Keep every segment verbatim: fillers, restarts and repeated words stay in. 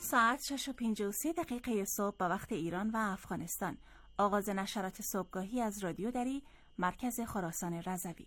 ساعت شش و پنجاه و سه دقیقه صبح به وقت ایران و افغانستان. آغاز نشرات صبحگاهی از رادیو دری مرکز خراسان رضوی.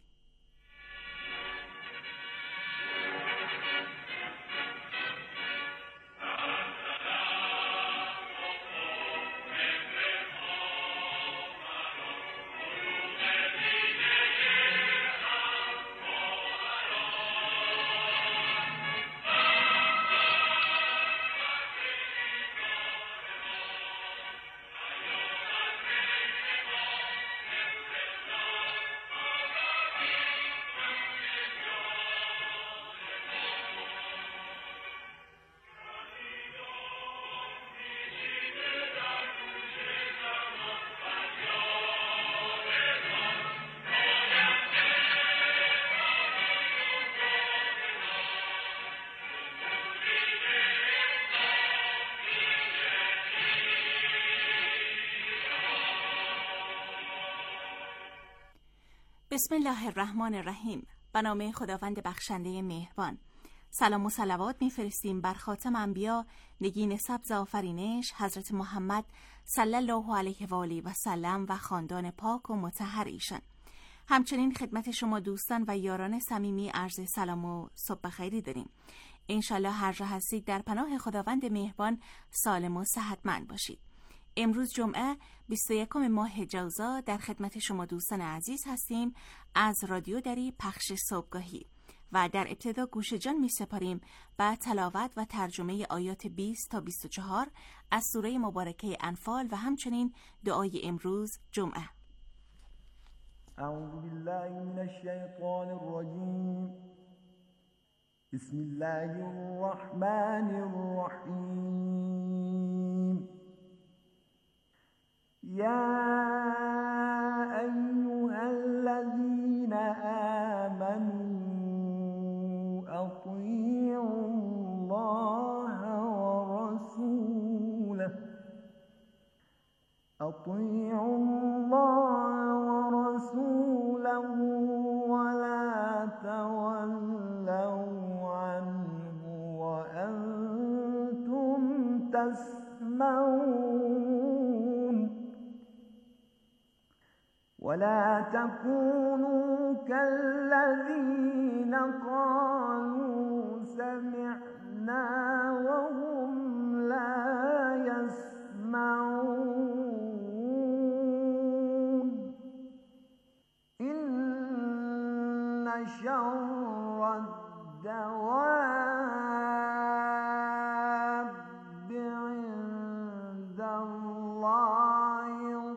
بسم الله الرحمن الرحیم. به نام خداوند بخشنده مهربان. سلام و صلوات میفرستیم بر خاتم انبیا، نگین سبز آفرینش حضرت محمد صلی الله علیه و آله و سلم و خاندان پاک و مطهر ایشان. همچنین خدمت شما دوستان و یاران صمیمی عرض سلام و صبح خیری داریم. انشالله هر جا هستید در پناه خداوند مهربان سالم و صحتمند باشید. امروز جمعه بیست و یکم ماه جوزا در خدمت شما دوستان عزیز هستیم از رادیو دری پخش صبحگاهی و در ابتدا گوش جان می سپاریم به تلاوت و ترجمه آیات بیست تا بیست و چهار از سوره مبارکه انفال و همچنین دعای امروز جمعه. اعوذ بالله من الشیطان الرجیم. بسم الله الرحمن الرحیم. يا أيها الذين آمنوا أطيعوا الله ورسوله أطيعوا الله ورسوله ولا تولوا عنه وأنتم تسمعون ولا تكونوا كالذين قالوا سمعنا وهم لا يسمعون إن شر الدواب عند الله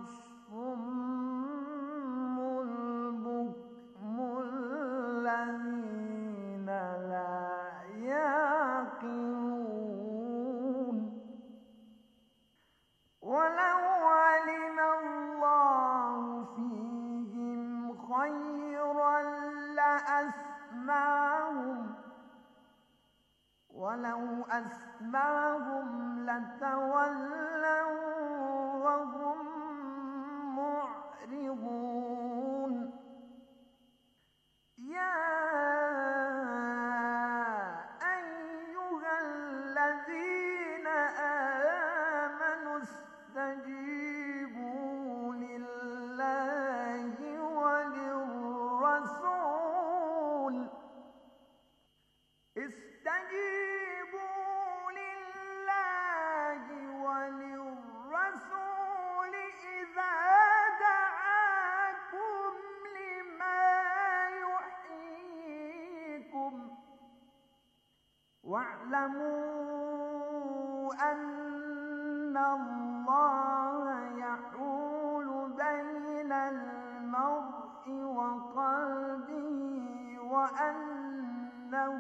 الذين لا يعقلون ولو علم الله فيهم خيرا لأسمعهم ولو أسمعهم لتولوا وهم معرضون يا أيها الذين آمنوا استجيبوا لله وللرسول استجيبوا لله وللرسول إذا دعاكم لما واعلموا أن الله يحول بين المرء وقلبه وأنه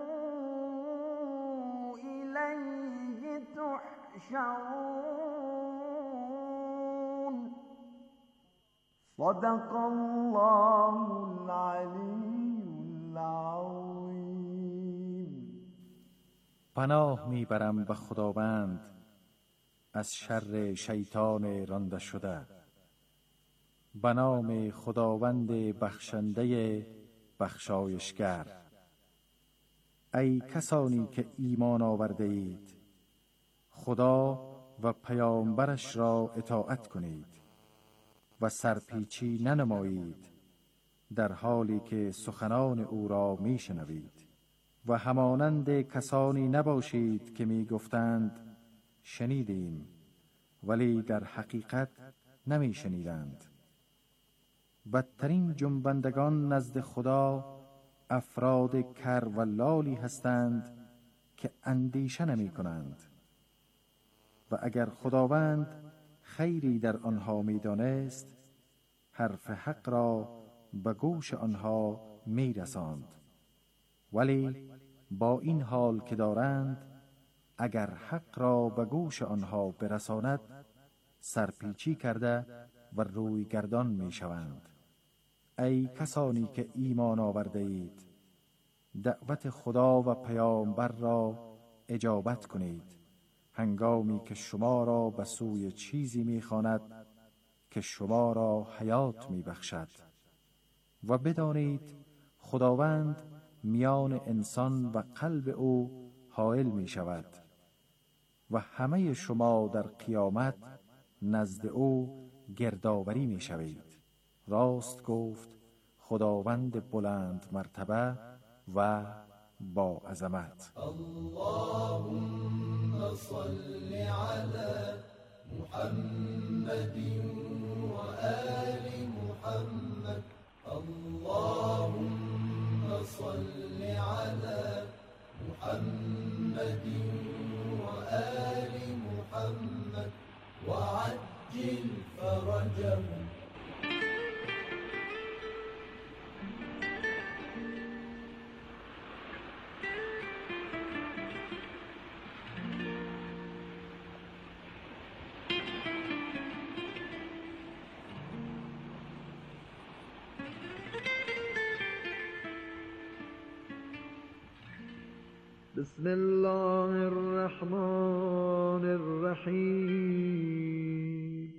إليه تحشرون. صدق الله العلي العظيم. پناه میبرم به خداوند از شر شیطان رانده شده. به نام خداوند بخشنده بخشایشگر. ای کسانی که ایمان آورده اید، خدا و پیامبرش را اطاعت کنید و سرپیچی ننمایید در حالی که سخنان او را میشنوید و همانند کسانی نباشید که میگفتند شنیدیم ولی در حقیقت نمیشنیدند. بدترین جنبندگان نزد خدا افراد کر و لالی هستند که اندیشه نمی کنند و اگر خداوند خیری در آنها می دانست حرف حق را به گوش آنها می رساند، ولی با این حال که دارند اگر حق را به گوش آنها برساند سرپیچی کرده و روی گردان می شوند. ای کسانی که ایمان آورده اید، دعوت خدا و پیامبر را اجابت کنید هنگامی که شما را به سوی چیزی می‌خواند که شما را حیات می‌بخشد و بدانید خداوند میان انسان و قلب او حائل می‌شود و همه شما در قیامت نزد او گردآوری می‌شوید. راست گفت خداوند بلند مرتبه و با عظمت. اللهم صل على محمد و آل محمد. اللهم صل على محمد و آل محمد و عجل فرجهم. بسم الله الرحمن الرحیم.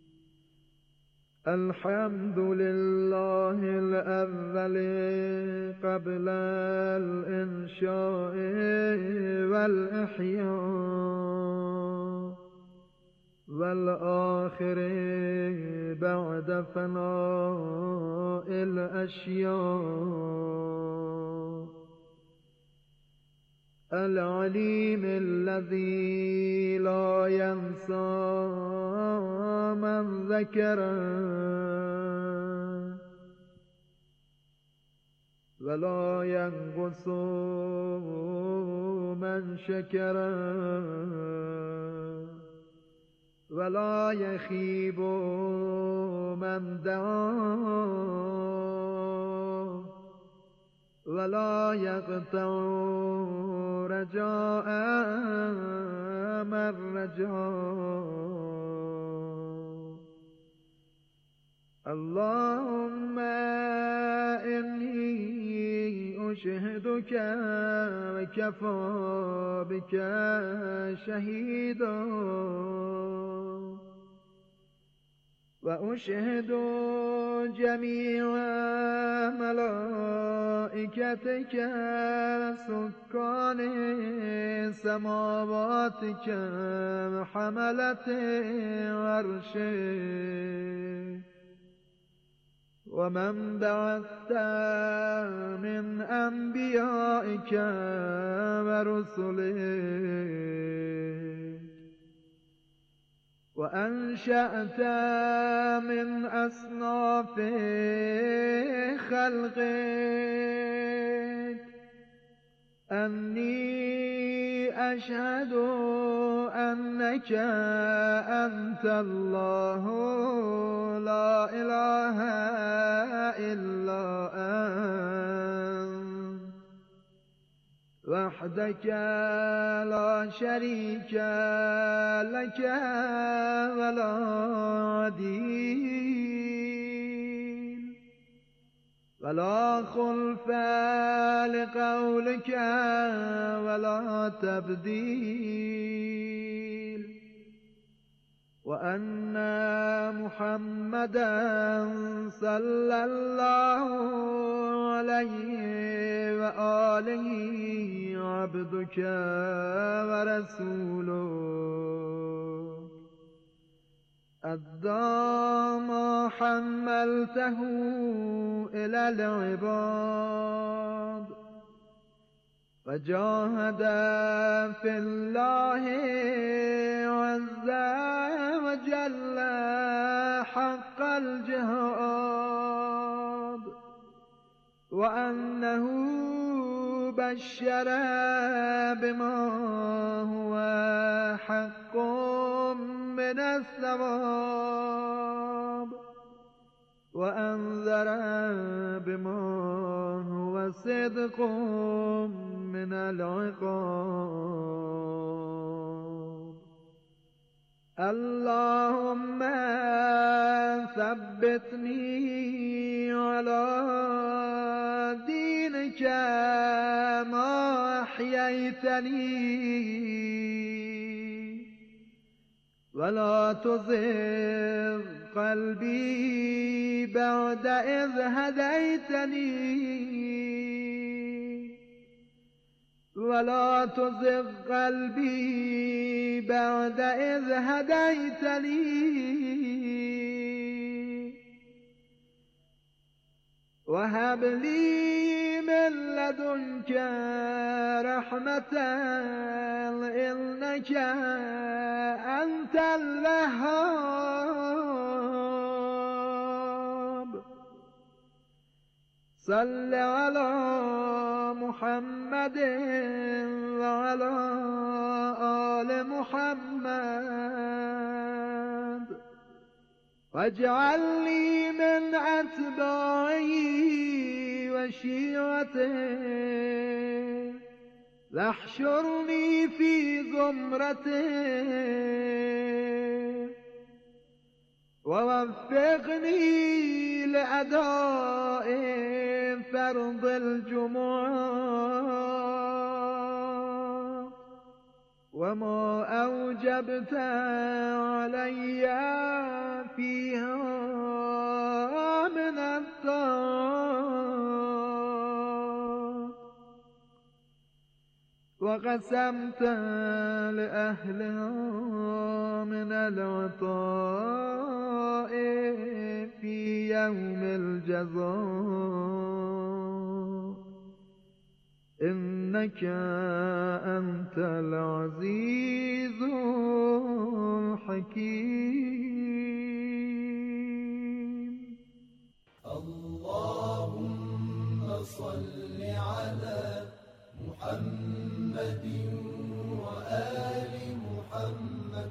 الحمد لله الأول قبل الإنشاء والإحياء والآخر بعد فناء الأشياء. العليم الذي لا ينسى من ذكره ولا ينقص من شكره ولا يخيب من دعاه ولا يقطع رجاء من رجاه. اللهم إني أشهدك وكفى بك شهيدا وأشهد جميع ملائكتك سكان سماواتك حملة عرشك ومن بعثت من أنبيائك ورسلك وأنشأت من أصناف خلقك أني أشهد أنك أنت الله لا إله إلا أنت وحدك لا شريك لك ولا عديل ولا خلف لقولك ولا تبديل وأن محمدا صلى الله عليه آله عبدك ورسولك أدى ما حملته إلى العباد وجاهد في الله عز وجل حق الجهاد وأنه بشر بما هو حق من الثواب وأنذر بما هو صدق من العقاب. اللهم ثبتني على دينك ما أحييتني ولا تزغ قلبي بعد إذ هديتني ولا تزغ قلبي بعد إذ هديتني وهب لي من لدنك رحمة إنك أنت الوهاب. صل على محمد وعلى آل محمد واجعلني من أتباعه وشيعته واحشرني في زمرته ووفقني لأداء فرض الجمعة وما أوجبت علي فيها من الطاعات وقسمت لأهلها من العطاء في يوم الجزاء إنك أنت العزيز الحكيم. اللهم صل على محمد وآل محمد.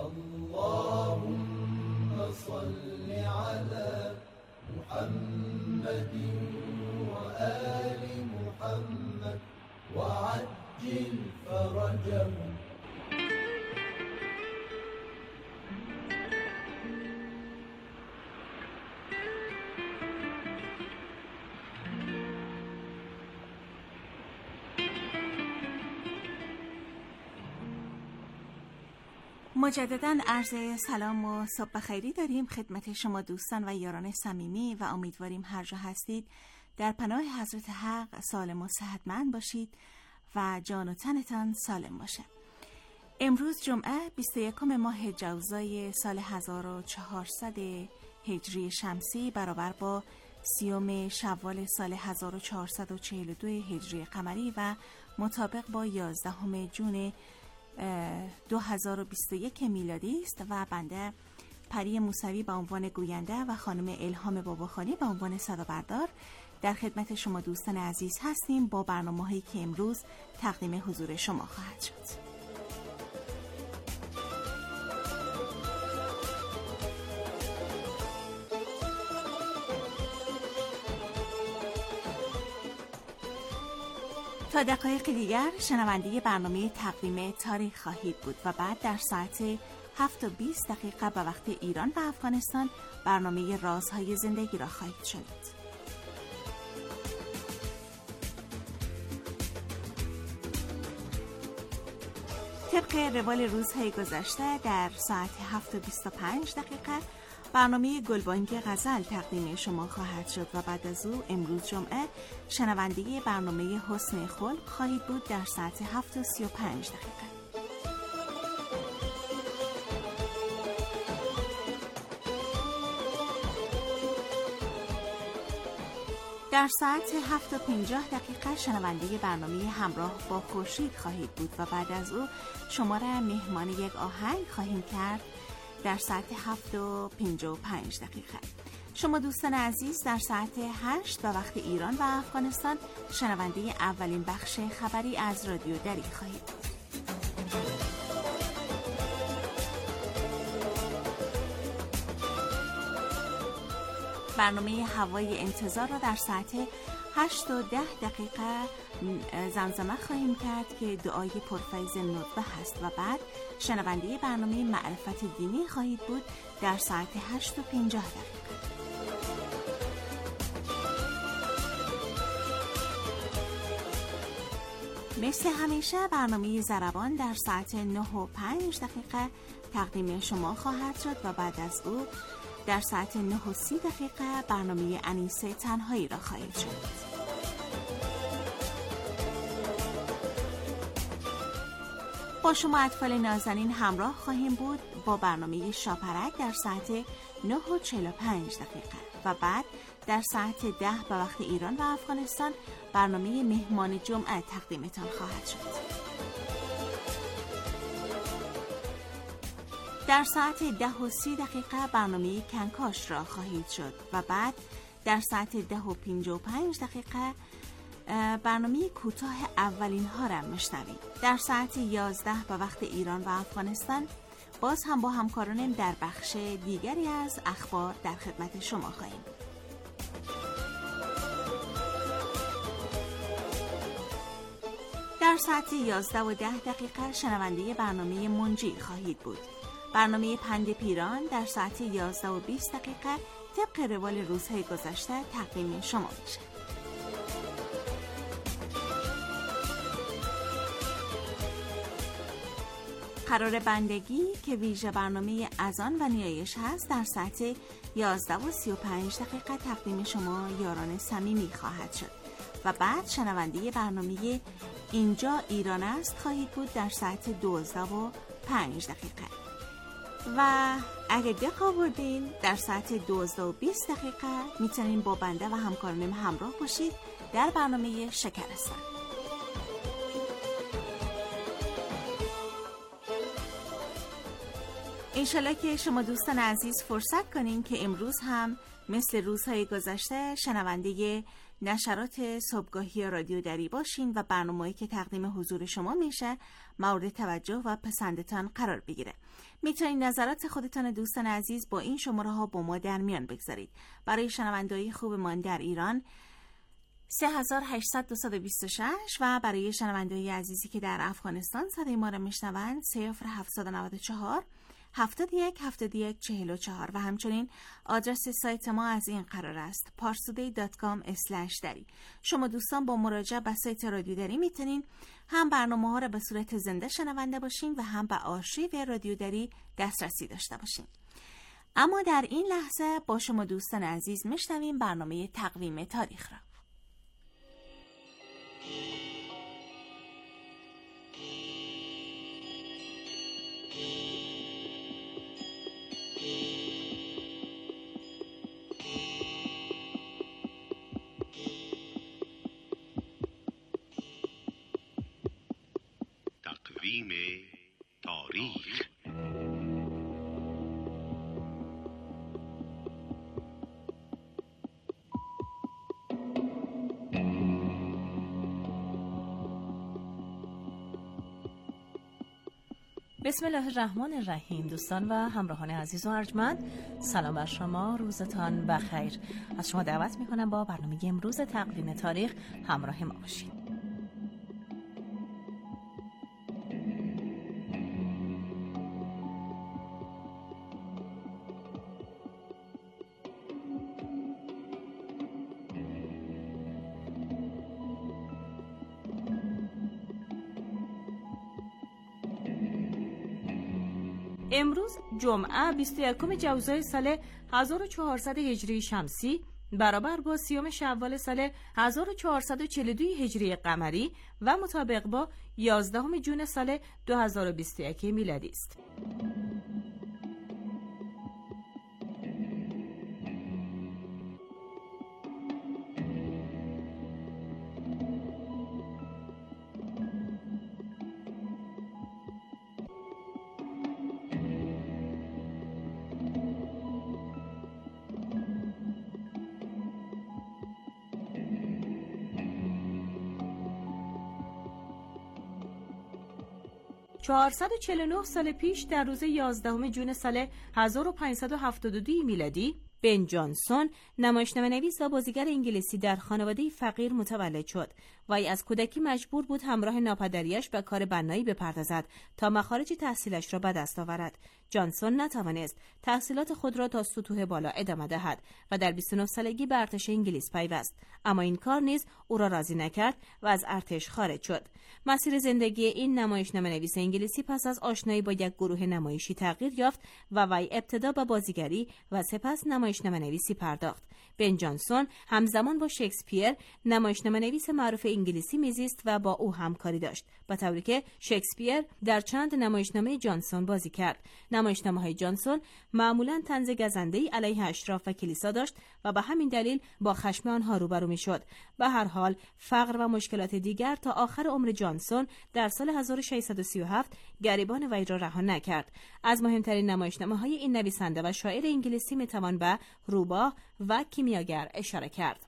اللهم صل على محمد وآل محمد وعجل فرجهم. مجدداً عرض سلام و صبح بخیری داریم خدمت شما دوستان و یاران صمیمی و امیدواریم هر جا هستید در پناه حضرت حق سالم و صحتمند باشید و جان و تنتان سالم باشه. امروز جمعه بیست و یکم ماه جوزای سال هزار و چهارصد هجری شمسی برابر با سیوم شوال سال هزار و چهارصد و چهل و دو هجری قمری و مطابق با یازدهم جون دو هزار و بیست و یک میلادی است و بنده پری موسوی به عنوان گوینده و خانم الهام باباخانی به عنوان صدابردار در خدمت شما دوستان عزیز هستیم با برنامه‌هایی که امروز تقدیم حضور شما خواهد شد. تا دقایق دیگر شنونده برنامه تقویم تاریخ خواهید بود و بعد در ساعت هفت و بیست دقیقه به وقت ایران و افغانستان برنامه رازهای زندگی را خواهید شنید. طبق روال روزهای گذشته در ساعت هفت و بیست و پنج دقیقه برنامه گلبانگ غزل تقدیم شما خواهد شد و بعد از او امروز جمعه شنونده برنامه حسن خلق خواهید بود در ساعت هفت و سی و پنج دقیقه. در ساعت هفت و پنجاه دقیقه شنونده برنامه همراه با خورشید خواهید بود و بعد از او شما را مهمان یک آهنگ خواهیم کرد در ساعت هفت و پنجاه و پنج دقیقه. شما دوستان عزیز در ساعت هشت و وقت ایران و افغانستان شنونده اولین بخش خبری از رادیو دری خواهید بود. برنامه هوای انتظار را در ساعت هشت و ده دقیقه زمزمه خواهیم کرد که دعای پرفیض ندبه هست و بعد شنونده برنامه معرفت دینی خواهید بود در ساعت هشت و پنجاه دقیقه. مثل همیشه برنامه ضربان در ساعت نه و پنج دقیقه تقدیم شما خواهد شد و بعد از او در ساعت نه و سی دقیقه برنامه انیسه تنهایی را خواهید شد. با شما اطفال نازنین همراه خواهیم بود با برنامه شاپرک در ساعت نه و چهل و پنج دقیقه و بعد در ساعت ده به وقت ایران و افغانستان برنامه مهمان جمعه تقدیمتان خواهد شد. در ساعت ده و سی دقیقه برنامه کنکاش را خواهید شد و بعد در ساعت ده و پنجاه و پنج دقیقه برنامه کوتاه اولین ها را میشنوید. در ساعت یازده به وقت ایران و افغانستان باز هم با همکارانم در بخش دیگری از اخبار در خدمت شما خواهیم. در ساعت یازده و ده دقیقه شنونده برنامه منجی خواهید بود. برنامه پند پیران در ساعت یازده و بیست دقیقه طبق روال روزهای گذشته تقدیم شما میشه. قرار بندگی که ویژه برنامه اذان و نیایش هست در ساعت یازده و سی و پنج دقیقه تقدیم شما یاران صمیمی خواهد شد و بعد شنونده برنامه اینجا ایران است خواهید بود در ساعت دوازده و پنج دقیقه و اگه دق آوردین در ساعت دوازده و بیست دقیقه میتونین با بنده و همکارانم همراه باشید در برنامه شکرستان. انشالله که شما دوستان عزیز فرصت کنین که امروز هم مثل روزهای گذشته شنونده نشرات صبحگاهی رادیو دری باشین و برنامه‌ای که تقدیم حضور شما میشه مورد توجه و پسندتان قرار بگیره. میتونید نظرات خودتان دوستان عزیز با این شماره ها با ما در میان بگذارید. برای شنونده‌های خوبمان در ایران سه هزار و هشتصد و بیست و شش و برای شنونده‌های عزیزی که در افغانستان صدای ما را میشنوند صفر هفتصد و نود و چهار هفتاد و یک هفتاد و یک چهل و چهار و همچنین آدرس سایت ما از این قرار است پارسودی دات کام اسلش دری. شما دوستان با مراجعه به سایت رادیو دری میتونین هم برنامه ها را به صورت زنده شنونده باشین و هم به آرشیو رادیو دری دسترسی داشته باشین. اما در این لحظه با شما دوستان عزیز میشنویم برنامه تقویم تاریخ را. تقویم تاریخ. بسم الله الرحمن الرحیم. دوستان و همراهان عزیز و ارجمند، سلام بر شما، روزتان بخیر. از شما دعوت میکنم با برنامه امروز تقویم تاریخ همراه ما باشید. امروز جمعه بیست و یکم جوزای سال هزار و چهارصد هجری شمسی برابر با سیوم شوال سال هزار و چهارصد و چهل و دو هجری قمری و مطابق با یازدهم جون سال دو هزار و بیست و یک میلادی است. چهارصد و چهل و نه سال پیش در روز یازدهم جون سال هزار و پانصد و هفتاد و دو میلادی بن جانسون نمایشنامه نویس و بازیگر انگلیسی در خانواده فقیر متولد شد. وی از کودکی مجبور بود همراه ناپدریش به کار بنایی بپردازد تا مخارج تحصیلش را به دست آورد. جانسون نتوانست تحصیلات خود را تا سطوح بالا ادامه دهد و در بیست و نه سالگی به ارتش انگلیس پیوست، اما این کار نیز او را راضی نکرد و از ارتش خارج شد. مسیر زندگی این نمایشنامه نویس انگلیسی پس از آشنایی با یک گروه نمایشی تغییر یافت و وی ابتدا به بازیگری و سپس نمایشنامه نویسی پرداخت. بن جانسون همزمان با شکسپیر نمایشنامه نویس معروف انگلیسی میزیست و با او همکاری داشت، به طوری که شکسپیر در چند نمایشنامه جانسون بازی کرد. نمایشنامه‌های جانسون معمولاً طنز گزنده‌ای علیه اشراف و کلیسا داشت و به همین دلیل با خشم آنها روبرو می‌شد. به هر حال فقر و مشکلات دیگر تا آخر عمر جانسون در سال هزار و ششصد و سی و هفت گریبان وی را رها نکرد. از مهمترین نمایشنامه‌های این نویسنده و شاعر انگلیسی می‌توان به روباه و کیمیاگر اشاره کرد.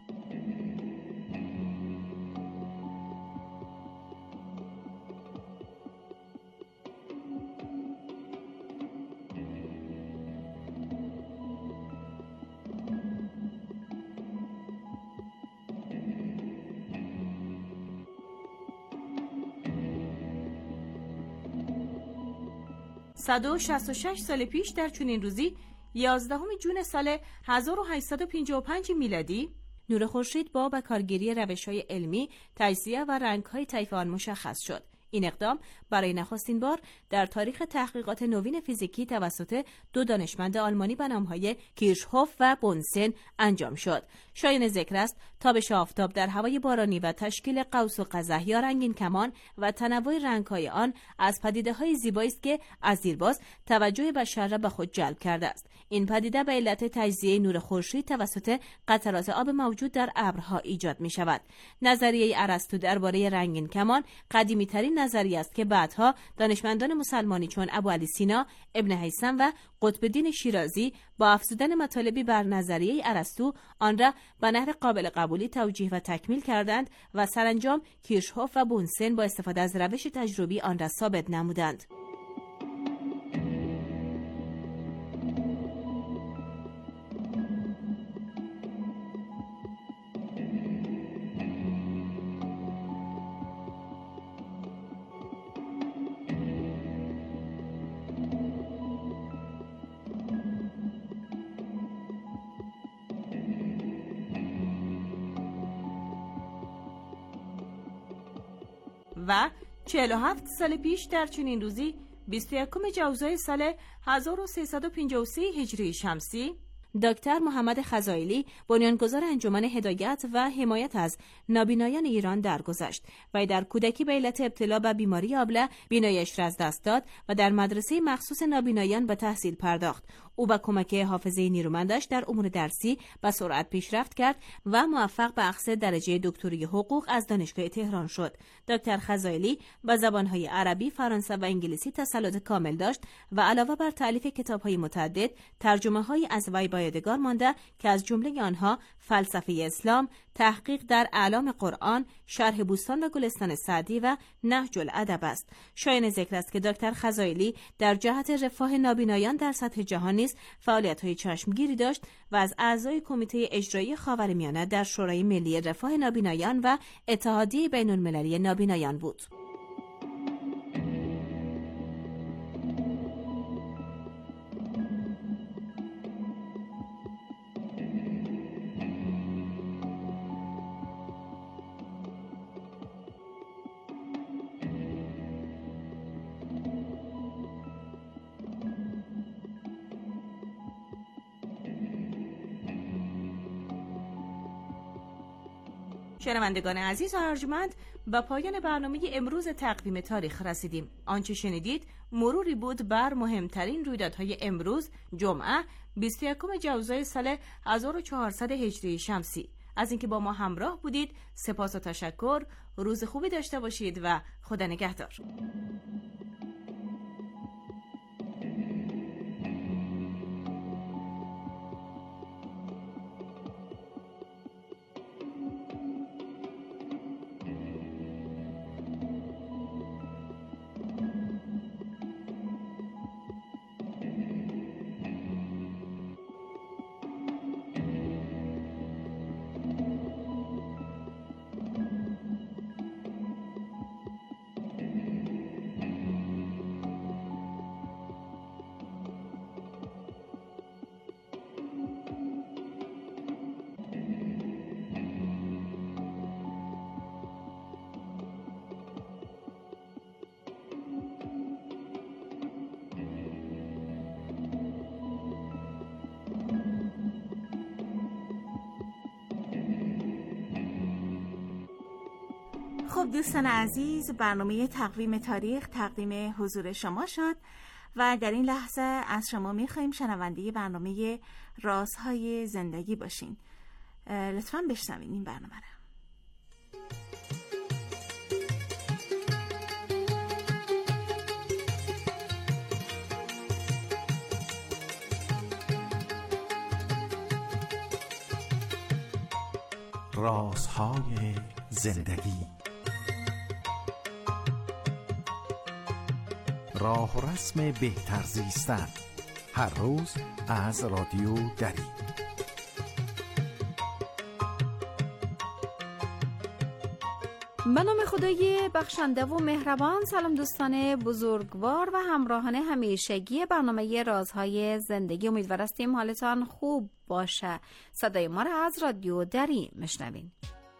صد و شصت و شش سال پیش در چنین روزی یازدهم جون سال هزار و هشتصد و پنجاه و پنج میلادی نور خورشید با بکارگیری روش‌های علمی، تجزیه و رنگ‌های طیف آن مشخص شد. این اقدام برای نخستین بار در تاریخ تحقیقات نوین فیزیکی توسط دو دانشمند آلمانی به نام‌های کیرشهوف و بونسن انجام شد. شایان ذکر است تابش آفتاب در هوای بارانی و تشکیل قوس و قزح یا رنگین کمان و تنوع رنگ‌های آن از پدیده‌های زیبایی است که از دیرباز توجه بشر را به خود جلب کرده است. این پدیده به علت تجزیه نور خورشید توسط قطرات آب موجود در ابرها ایجاد می شود. نظریه ارسطو درباره رنگین کمان قدیمی‌ترین نظریه است که بعدها دانشمندان مسلمانی چون ابوعلی سینا، ابن هیثم و قطب‌الدین شیرازی با افزودن مطالبی بر نظریه ارسطو آن را به نحو قابل قبولی توجیه و تکمیل کردند و سرانجام کیرشهوف و بونسن با استفاده از روش تجربی آن را ثابت نمودند. و چهل و هفت سال پیش در چنین روزی بیست و یکم جوزای سال هزار و سیصد و پنجاه و سه هجری شمسی دکتر محمد خزائلی بنیانگذار انجمن هدایت و حمایت از نابینایان ایران درگذشت و در کودکی به علت ابتلا به بیماری آبله بینایش را از دست داد و در مدرسه مخصوص نابینایان به تحصیل پرداخت. او با کمک حافظه نیرومندش در امور درسی به سرعت پیشرفت کرد و موفق به اخذ درجه دکتری حقوق از دانشگاه تهران شد. دکتر خزائلی به زبانهای عربی، فرانسه و انگلیسی تسلط کامل داشت و علاوه بر تألیف کتاب‌های متعدد، ترجمه‌هایی از وی به یادگار مانده که از جمله آنها فلسفه اسلام، تحقیق در اعلام قرآن، شرح بوستان و گلستان سعدی و نهج الادب است. شایان ذکر است که دکتر خزائلی در جهت رفاه نابینایان در سطح جهان نیز فعالیت‌های چشمگیری داشت و از اعضای کمیته اجرایی خاورمیانه در شورای ملی رفاه نابینایان و اتحادیه بین‌المللی نابینایان بود. شنوندگان عزیز و ارجمند، به پایان برنامه امروز تقویم تاریخ رسیدیم. آنچه شنیدید مروری بود بر مهمترین رویدادهای امروز جمعه بیست و یکم جوزای سال هزار و چهارصد هجری شمسی. از اینکه با ما همراه بودید سپاس و تشکر. روز خوبی داشته باشید و خدا نگهدار. خب دوستان عزیز، برنامه تقویم تاریخ تقدیم حضور شما شد و در این لحظه از شما می‌خوایم شنونده برنامه رازهای زندگی باشین. لطفاً بشنوین این برنامه رو. رازهای زندگی، راه و رسم بهتر زیستن، هر روز از رادیو دری. به نام خدای بخشنده و مهربان. سلام دوستان بزرگوار و همراهان همیشگی برنامه رازهای زندگی. امیدوار هستیم حالتان خوب باشه. صدای ما را از رادیو دری میشنوین.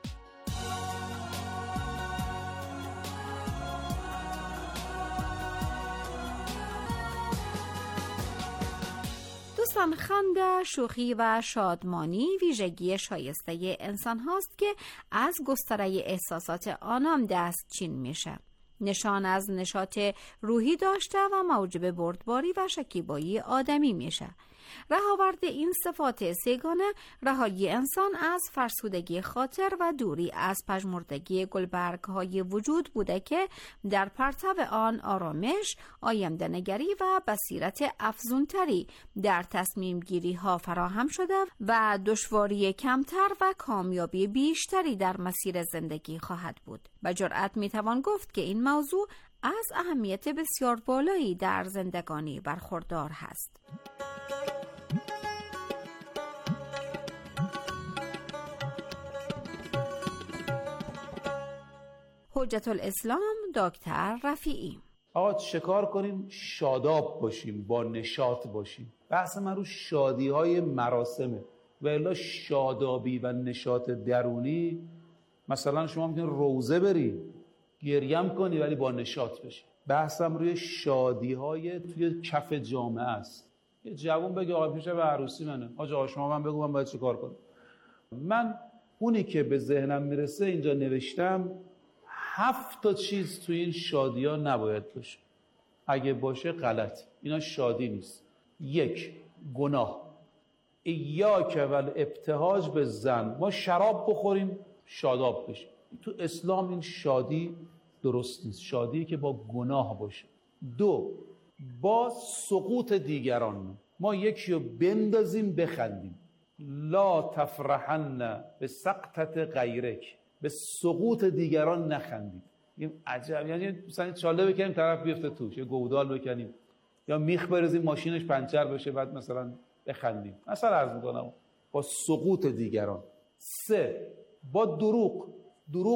دوستان، خنده، شوخی و شادمانی ویژگی شایسته انسان هاست که از گستره احساسات آنام دستچین میشه. نشان از نشاط روحی داشته و موجب بردباری و شکیبایی آدمی میشه. رهاورد این صفات سگانه رهایی انسان از فرسودگی خاطر و دوری از پژمردگی گلبرگ های وجود بوده که در پرتو آن آرامش، آینده نگری و بصیرت افزونتری در تصمیم گیری ها فراهم شده و دشواری کمتر و کامیابی بیشتری در مسیر زندگی خواهد بود. به جرئت می توان گفت که این موضوع از اهمیت بسیار بالایی در زندگانی برخوردار هست. حجت الاسلام دکتر رفیعی: آقا شکار کنیم شاداب باشیم، با نشاط باشیم. بحث من رو شادی های مراسمه و الا شادابی و نشاط درونی. مثلا شما میتونی روزه بری گریم کنی ولی با نشاط بشی. بحثم روی شادی های توی کف جامعه است. یه جوون بگه آقا پیش به عروسی منه، آقا شما من بگو من باید چه کار کنم. من اونی که به ذهنم میرسه اینجا نوشتم. هفت تا چیز توی این شادی ها نباید باشه. اگه باشه غلط. اینا شادی نیست. یک، گناه. ایاک والابتهاج بالظن. ما شراب بخوریم شاداب بشیم. تو اسلام این شادی درست نیست. شادی که با گناه باشه. دو، با سقوط دیگران. ما یکی رو بندازیم بخندیم. لا تفرحن به سقطت غیرک. به سقوط دیگران نخندید. این عجب، یعنی مثلا چاله بکنیم طرف بیفته توش، یه گودال بکنیم یا میخ بریزیم ماشینش پنچر بشه بعد مثلا بخندیم. مثلا عرض میکنم با سقوط دیگران. سه، با دروغ. دروغ